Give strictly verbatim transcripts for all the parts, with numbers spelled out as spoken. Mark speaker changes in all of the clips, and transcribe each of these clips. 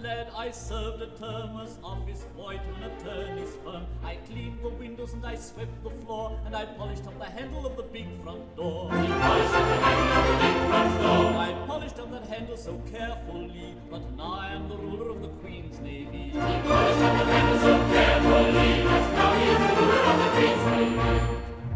Speaker 1: lad, I served a term as office boy to an attorney's firm. I cleaned the windows and I swept the floor, and I polished up the handle of the big front door.
Speaker 2: He polished up the handle of the big front door.
Speaker 1: I polished up that handle so carefully, but now I am the ruler of the Queen's Navy.
Speaker 2: He polished up the handle so carefully, but now he is the ruler of the Queen's Navy.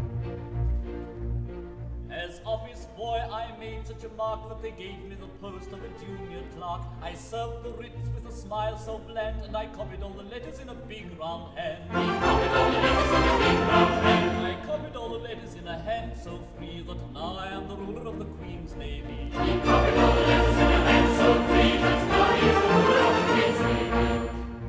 Speaker 1: As office boy, I made such a mark that they gave me the post of a junior clerk. I served the writs with a smile so bland, and I copied all the letters in a big round hand.
Speaker 2: He copied all the letters in a big round hand.
Speaker 1: I copied all the letters in a hand so free that now I am the ruler of the Queen's Navy.
Speaker 2: He copied all the letters in a hand so free that now he is the ruler of the Queen's Navy.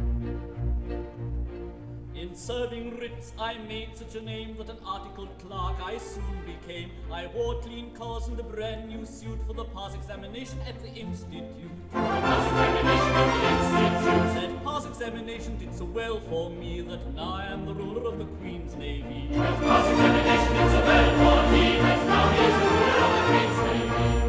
Speaker 1: In serving writs, I made such a name that an articled clerk I soon became. I wore clean collars and a brand new suit for the pass examination at the Institute.
Speaker 2: The pass examination at the Institute.
Speaker 1: That pass examination did so well for me that now I am the ruler of the Queen's Navy.
Speaker 2: That pass examination did so well for me that now he is the ruler of the Queen's Navy.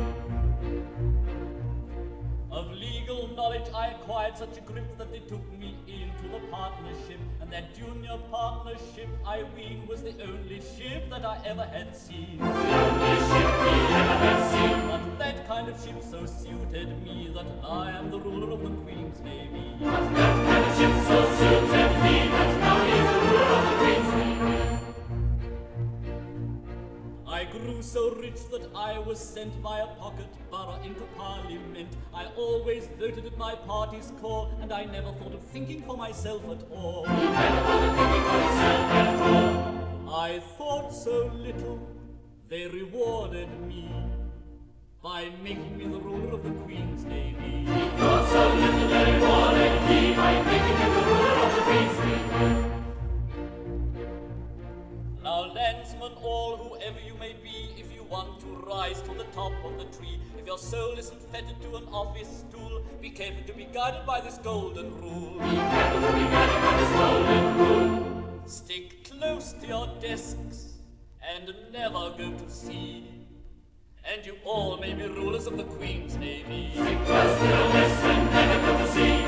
Speaker 1: Of legal knowledge I acquired such a grip that they took me into the partnership, and that junior partnership, I ween, was the only ship that I ever had seen.
Speaker 2: The only ship we ever had seen.
Speaker 1: But that kind of ship so suited me that I am the ruler of the Queen's Navy.
Speaker 2: But that kind of ship so suited me that now he is the ruler of the Queen's Navy.
Speaker 1: I grew so rich that I was sent by a pocket borough into Parliament. I always voted at my party's call, and I never thought of thinking for myself at all.
Speaker 2: He never thought of thinking for himself at all.
Speaker 1: I thought so little, they rewarded me by making me the ruler of the Queen's Navy.
Speaker 2: He thought so little, they rewarded me by making him the ruler of the Queen's Navy.
Speaker 1: Now, landsmen all, whoever you may be, if you want to rise to the top of the tree, if your soul isn't fettered to an office stool, be careful to be guided by this golden rule.
Speaker 2: Be careful to be guided by this golden rule.
Speaker 1: Stick close to your desks and never go to sea, and you all may be rulers of the Queen's Navy.
Speaker 2: Stick close to your desks and never go to sea.